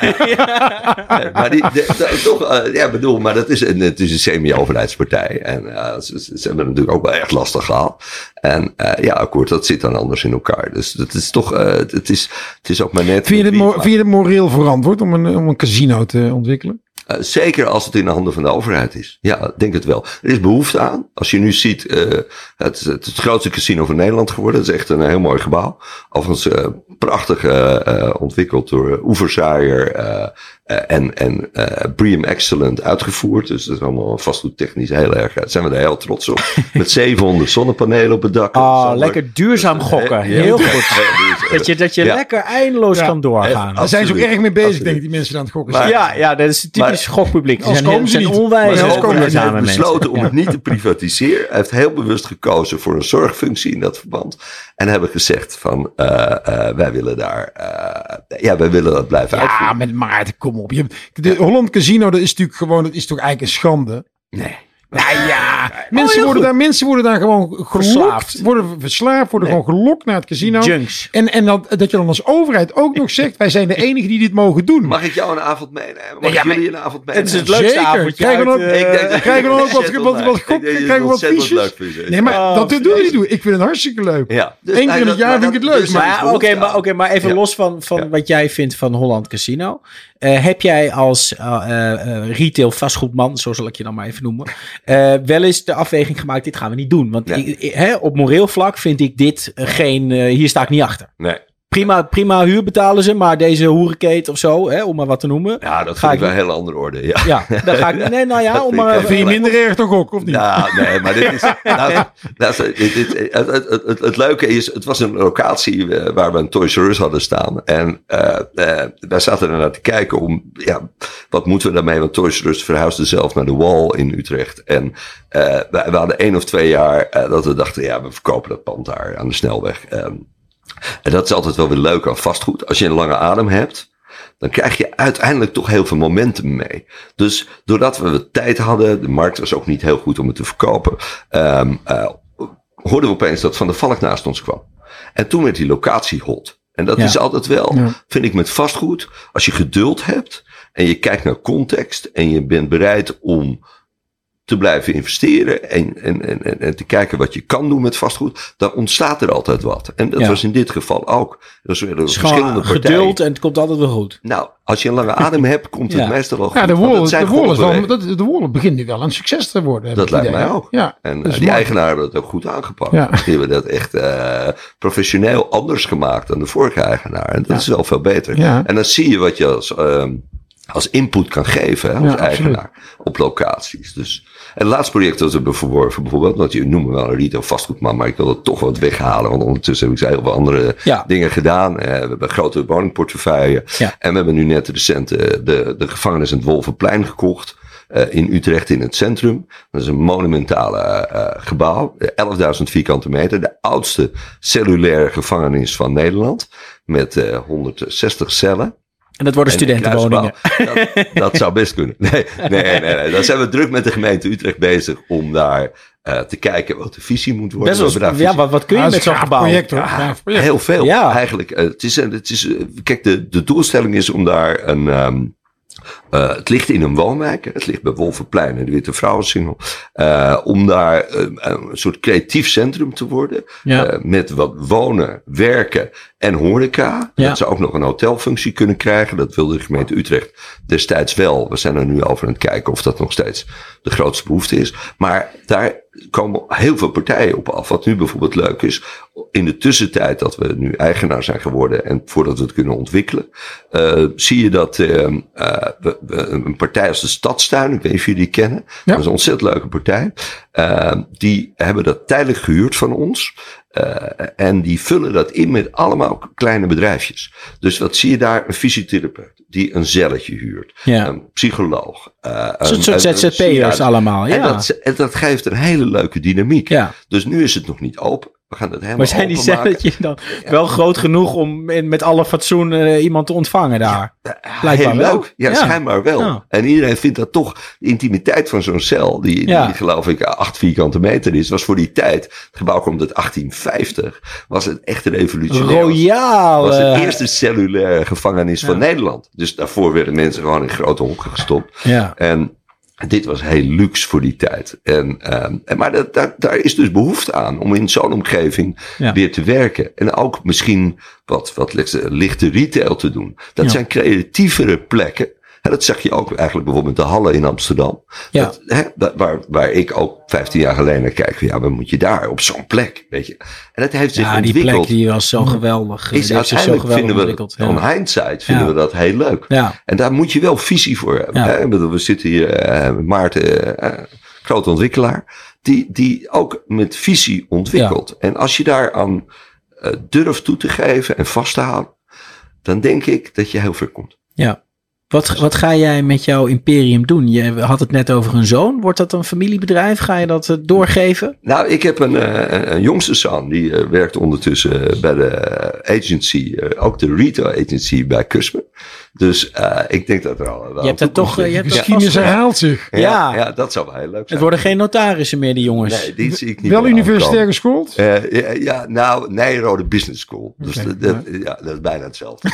Ja, maar die, de, de, toch, uh, ja, bedoel, maar dat is een, het is een semi-overheidspartij. En uh, ze, ze hebben het natuurlijk ook wel echt lastig gehad. En uh, ja, akkoord, dat zit dan anders in elkaar. Dus dat is toch, uh, het, is, het is ook maar net. Vind je het, mo- vind je het moreel verantwoord om een, om een casino te ontwikkelen? Uh, zeker als het in de handen van de overheid is. Ja, ik denk het wel. Er is behoefte aan. Als je nu ziet, uh, het, het, het grootste casino van Nederland geworden. Het is echt een heel mooi gebouw. Overigens uh, prachtig uh, uh, ontwikkeld door uh, Oeversaaier uh, uh, en, en uh, Bream Excellent uitgevoerd. Dus dat is allemaal vastgoedtechnisch heel erg. Daar zijn we er heel trots op. Met zevenhonderd zonnepanelen op het dak. Oh, lekker duurzaam gokken. Heel goed. Dat je, dat je ja. lekker eindeloos ja. kan doorgaan. Daar zijn ze ook erg mee bezig, denk ik, die mensen aan het gokken zijn. Ja, ja, dat is typisch maar, gokpubliek. Ze zijn, zijn niet. onwijs. Maar de overheid heeft besloten om ja. het niet te privatiseren. Hij heeft heel bewust gekozen voor een zorgfunctie in dat verband. En hebben gezegd van, uh, uh, wij willen daar, uh, ja, wij willen dat blijven ja, uitvoeren. Ja, met Maarten, kom op. Je, de Holland Casino, dat is natuurlijk gewoon, dat is toch eigenlijk een schande? Nee. Nou ja, mensen, oh, worden daar, mensen worden daar gewoon gelokt, verslaafd. worden verslaafd, worden nee. gewoon gelokt naar het casino. Junks. En, en dat, dat je dan als overheid ook nog zegt, wij zijn de enigen die dit mogen doen. Mag ik jou een avond meenemen? Mag nee, ja, jullie een avond meenemen? Het is het leukste Zeker. avondje. Krijgen we ook, uh, ik denk dat krijgen we ook wat, wat, wat gok, krijgen we wat fiches? Nee, maar oh, dat doe je niet doen. Ik vind het hartstikke leuk. Ja. Dus Eén keer in het jaar vind ik het leuk. Dus maar oké, okay, maar, okay, maar even ja. los van, van ja. wat jij vindt van Holland Casino. Uh, heb jij als uh, uh, retail vastgoedman, zo zal ik je dan maar even noemen, uh, wel eens de afweging gemaakt, dit gaan we niet doen. Want ja. ik, hè, op moreel vlak vind ik dit geen, uh, hier sta ik niet achter. Nee. Prima, prima huur betalen ze, maar deze hoerenkeet of zo, hè, om maar wat te noemen. Ja, dat vind ik wel een hele andere orde. Ja, ja dan ga ik nee, nou ja, om maar. Vind je minder erg toch ook, of niet? Ja, nee, maar dit is. nou, nou, dit, dit, het, het, het, het, het leuke is, het was een locatie waar we een Toys R Us hadden staan. En uh, uh, wij zaten er naar te kijken om, ja, wat moeten we daarmee? Want Toys R Us verhuisde zelf naar de Wall in Utrecht. En uh, we, we hadden één of twee jaar uh, dat we dachten, ja, we verkopen dat pand daar aan de snelweg. Um, En dat is altijd wel weer leuk aan vastgoed. Als je een lange adem hebt, dan krijg je uiteindelijk toch heel veel momentum mee. Dus doordat we de tijd hadden, de markt was ook niet heel goed om het te verkopen, um, uh, hoorden we opeens dat Van der Valk naast ons kwam. En toen werd die locatie hot. En dat ja. is altijd wel, ja. vind ik met vastgoed, als je geduld hebt en je kijkt naar context en je bent bereid om te blijven investeren en, en, en, en te kijken wat je kan doen met vastgoed, dan ontstaat er altijd wat. En dat ja. was in dit geval ook. Er zijn verschillende partijen. Geduld en het komt altijd wel goed. Nou, als je een lange adem hebt, komt het ja. meestal wel goed. Ja, de Wall, de Wall, is wel, dat, de Wall begint nu wel een succes te worden. Dat lijkt mij ook. Ja, en uh, die mooi. eigenaar hebben dat ook goed aangepakt. Ja. Die hebben dat echt uh, professioneel anders gemaakt dan de vorige eigenaar. En dat ja. is wel veel beter. Ja. En dan zie je wat je als, uh, als input kan geven, hè, als ja, eigenaar absoluut. Op locaties. Dus en het laatste project dat we hebben verworven, bijvoorbeeld, want je noemt me wel een retail vastgoedman, maar ik wil het toch wat weghalen, want ondertussen heb ik heel veel andere ja. dingen gedaan. Uh, we hebben een grote woningportefeuille. Ja. En we hebben nu net recent uh, de, de gevangenis in het Wolvenplein gekocht. Uh, in Utrecht in het centrum. Dat is een monumentale uh, gebouw. elfduizend vierkante meter. De oudste cellulaire gevangenis van Nederland. Met uh, honderdzestig cellen. En dat worden en studentenwoningen. Dat, dat zou best kunnen. Nee, nee, nee, nee. Dan zijn we druk met de gemeente Utrecht bezig om daar uh, te kijken wat de visie moet worden. Best wel, ja, wat, wat kun je ah, met zo'n gebouw? Project, hoor. Ja, project. Heel veel. Ja. Eigenlijk, uh, het is, het is, uh, kijk, de, de doelstelling is om daar een um, Uh, het ligt in een woonwijk. Het ligt bij Wolvenplein en de Witte Vrouwensingel. Uh, om daar uh, een soort creatief centrum te worden. Ja. Uh, met wat wonen, werken en horeca. Ja. Dat zou ook nog een hotelfunctie kunnen krijgen. Dat wilde de gemeente Utrecht destijds wel. We zijn er nu over aan het kijken of dat nog steeds de grootste behoefte is. Maar daar komen heel veel partijen op af. Wat nu bijvoorbeeld leuk is. In de tussentijd dat we nu eigenaar zijn geworden. En voordat we het kunnen ontwikkelen. Uh, zie je dat uh, uh, we, we, een partij als de Stadstuin. Ik weet niet of jullie die kennen. Ja. Dat is een ontzettend leuke partij. Uh, die hebben dat tijdelijk gehuurd van ons. Uh, en die vullen dat in met allemaal kleine bedrijfjes. Dus wat zie je daar? Een fysiotherapeut die een celletje huurt. Ja. Een psycholoog. Uh, een soort Z Z P'ers allemaal. Ja. En, dat, en dat geeft een hele leuke dynamiek. Ja. Dus nu is het nog niet open. We gaan het helemaal Maar zijn die celletjes dan ja. wel groot genoeg om met alle fatsoen uh, iemand te ontvangen daar? Ja, heel leuk. Wel. Ja, ja, schijnbaar wel. Ja. En iedereen vindt dat toch de intimiteit van zo'n cel, die, ja. die geloof ik acht vierkante meter is, was voor die tijd, het gebouw komt uit achttien vijftig, was het echt een revolutionair. Royaal. Was de eerste cellulaire gevangenis ja. van Nederland. Dus daarvoor werden mensen gewoon in grote hokken gestopt. Ja. En dit was heel luxe voor die tijd. En, um, en, maar dat, dat, daar is dus behoefte aan om in zo'n omgeving ja. weer te werken. En ook misschien wat, wat lichte retail te doen. Dat ja. zijn creatievere plekken. En dat zag je ook eigenlijk bijvoorbeeld de Hallen in Amsterdam. Ja. Dat, hè, dat, waar, waar ik ook vijftien jaar geleden naar kijk. Ja, wat moet je daar op zo'n plek? Weet je? En dat heeft zich ja, ontwikkeld. Die plek die was zo geweldig. Is die uiteindelijk zo geweldig vinden we, ja. on hindsight vinden ja. we dat heel leuk. Ja. En daar moet je wel visie voor hebben. Ja. Hè? We zitten hier, uh, Maarten, uh, grote ontwikkelaar. Die, die ook met visie ontwikkelt. Ja. En als je daaraan uh, durft toe te geven en vast te houden. Dan denk ik dat je heel ver komt. Ja. Wat, wat ga jij met jouw imperium doen? Je had het net over een zoon. Wordt dat een familiebedrijf? Ga je dat doorgeven? Nou, ik heb een, een, een jongste zoon. Die uh, werkt ondertussen bij de agency. Uh, ook de retail agency bij Cusme. Dus uh, ik denk dat er al... Je hebt dat toch... Uh, je hebt geschiedenis herhaalt zich. Ja, ja. ja, dat zou wel heel leuk zijn. Het worden geen notarissen meer, die jongens. Nee, die zie ik niet. Wel universitair geschoold? Uh, ja, ja, nou, Nijrode Business School. Dus okay, dat, ja. ja, dat is bijna hetzelfde.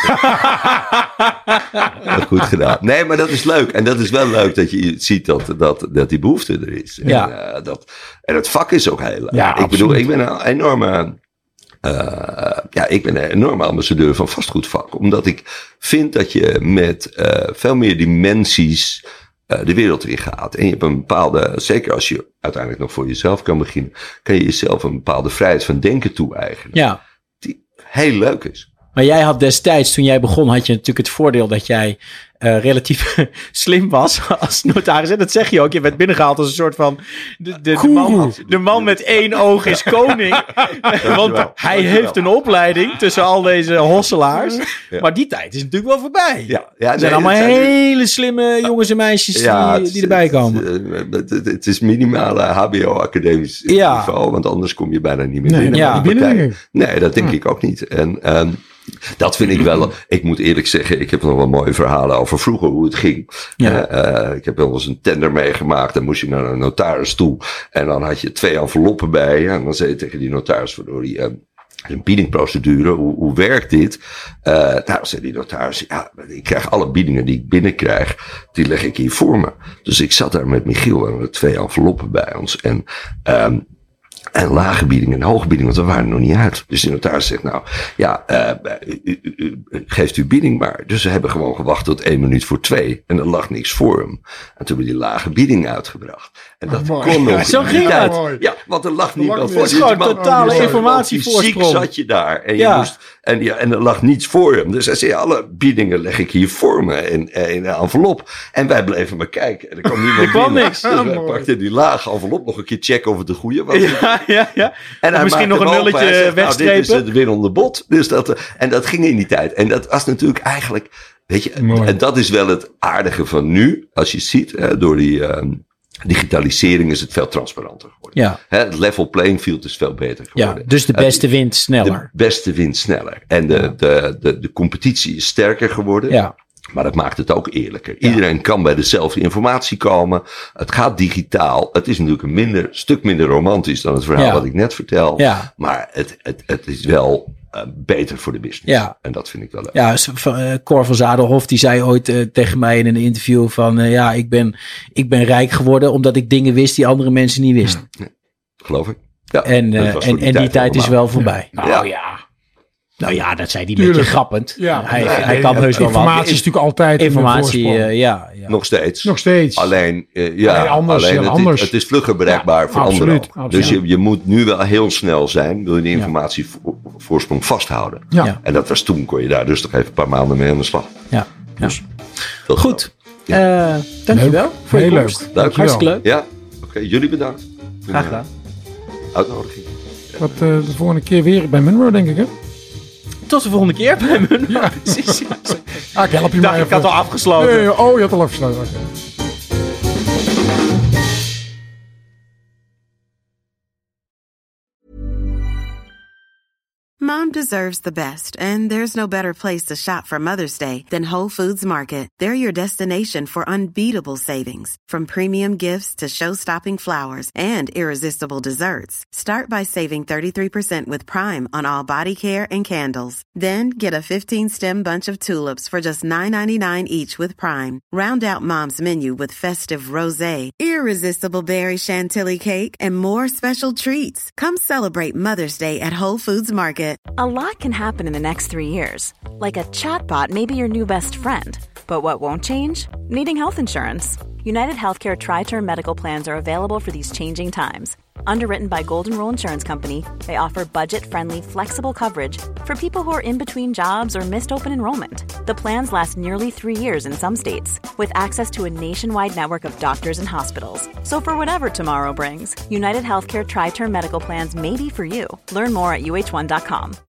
Dat goed gedaan. Nee, maar dat is leuk. En dat is wel leuk dat je ziet dat, dat, dat die behoefte er is. Ja. En, uh, dat, en het vak is ook heel leuk. Ja, ik bedoel, ik ben een enorme... Uh, ja, ik ben een enorme ambassadeur van vastgoedvak. Omdat ik vind dat je met uh, veel meer dimensies uh, de wereld in gaat. En je hebt een bepaalde, zeker als je uiteindelijk nog voor jezelf kan beginnen, kan je jezelf een bepaalde vrijheid van denken toe-eigenen. Ja. Die heel leuk is. Maar jij had destijds, toen jij begon, had je natuurlijk het voordeel dat jij uh, relatief slim was als notaris. En dat zeg je ook. Je werd binnengehaald als een soort van... De, de, de, man, de man met één oog is koning. Want hij heeft een opleiding tussen al deze hosselaars. Ja. Maar die tijd is natuurlijk wel voorbij. Ja, ja, er zijn nee, allemaal zijn hele slimme jongens en meisjes ja, die, die erbij komen. Het, het, het is minimale H B O-academisch ja. niveau. Want anders kom je bijna niet meer nee, binnen. Ja. binnen. Nee, dat denk ja. ik ook niet. En... Um, dat vind ik wel, ik moet eerlijk zeggen, ik heb nog wel mooie verhalen over vroeger hoe het ging. Ja. Uh, ik heb wel eens een tender meegemaakt, dan moest je naar een notaris toe. En dan had je twee enveloppen bij je. En dan zei je tegen die notaris, waardoor die, uh, een biedingprocedure, hoe, hoe werkt dit? Uh, nou, zei die notaris, ja, ik krijg alle biedingen die ik binnenkrijg, die leg ik hier voor me. Dus ik zat daar met Michiel en er twee enveloppen bij ons. En, um, En lage biedingen en hoge biedingen, want we waren er nog niet uit. Dus de notaris zegt, nou, ja, uh, u, u, u, geeft uw bieding maar. Dus ze hebben gewoon gewacht tot één minuut voor twee. En er lag niks voor hem. En toen hebben we die lage bieding uitgebracht. En dat oh, kon nog. Ja, zo ging tijd. dat. Ja, want er lag niet wel voor. Het is gewoon totale oh, informatievoorsprong. Ziek zat je daar. En, je ja. moest, en, ja, en er lag niets voor hem. Dus hij zei, alle biedingen leg ik hier voor me in, in een envelop. En wij bleven maar kijken. En er kwam niemand er kwam binnen. niks. Dus oh, wij mooi. pakten die lage envelop nog een keer checken of het de goede was. Ja, ja, ja. En hij misschien nog een nulletje zegt, wegstrepen. Nou, dit is het winnende bod. Dus dat, en dat ging in die tijd. En dat was natuurlijk eigenlijk, weet je, mooi. En dat is wel het aardige van nu. Als je ziet, hè, door die um, digitalisering is het veel transparanter geworden. Ja. Hè, het level playing field is veel beter geworden. Ja, dus de beste uh, wint sneller. De beste wint sneller. En de, ja. de, de, de competitie is sterker geworden. Ja. Maar dat maakt het ook eerlijker. Ja. Iedereen kan bij dezelfde informatie komen. Het gaat digitaal. Het is natuurlijk een minder, stuk minder romantisch dan het verhaal ja. wat ik net vertel. Ja. Maar het, het, het is wel uh, beter voor de business. Ja. En dat vind ik wel leuk. Ja, uh, Cor van Zadelhof die zei ooit uh, tegen mij in een interview van... Uh, ja, ik ben, ik ben rijk geworden omdat ik dingen wist die andere mensen niet wisten. Ja. Geloof ik. Ja, en uh, en, die, en tijd die tijd is wel voorbij. Ja. Nou ja. ja. Nou ja, dat zei hij een beetje grappend. Ja, hij, nee, hij nee, kan heus wel wat. Informatie is natuurlijk altijd informatie, uh, ja, ja. Nog steeds. Nog steeds. Alleen, uh, ja, alleen, anders, alleen het, anders. Is, het is vlugger bereikbaar ja, voor absoluut, anderen. Absoluut. Dus je, je moet nu wel heel snel zijn. Wil je die informatievoorsprong vasthouden. Ja. Ja. En dat was toen, kon je daar dus nog even een paar maanden mee aan de slag. Ja. Dus, ja. Goed. Ja. Uh, dankjewel leuk. voor heel je leuk. Dank Hartstikke leuk. Ja, oké. Okay. Jullie bedankt. Graag gedaan. Uitnodiging. Wat uh, de volgende keer weer bij Munro, denk ik, hè? Tot de volgende keer bij Munro. Ja. Precies. Ah, ik help je Dacht, maar ik had al afgesloten. Nee, oh, je had al afgesloten. Okay. Mom deserves the best, and there's no better place to shop for Mother's Day than Whole Foods Market. They're your destination for unbeatable savings, from premium gifts to show-stopping flowers and irresistible desserts. Start by saving thirty-three percent with Prime on all body care and candles. Then get a fifteen-stem bunch of tulips for just nine ninety-nine each with Prime. Round out Mom's menu with festive rosé, irresistible berry chantilly cake, and more special treats. Come celebrate Mother's Day at Whole Foods Market. A lot can happen in the next three years. Like a chatbot may be your new best friend. But what won't change? Needing health insurance. United Healthcare Tri-Term Medical Plans are available for these changing times. Underwritten by Golden Rule Insurance Company, they offer budget-friendly, flexible coverage for people who are in between jobs or missed open enrollment. The plans last nearly three years in some states, with access to a nationwide network of doctors and hospitals. So for whatever tomorrow brings, United Healthcare Tri-Term Medical Plans may be for you. Learn more at U H one dot com.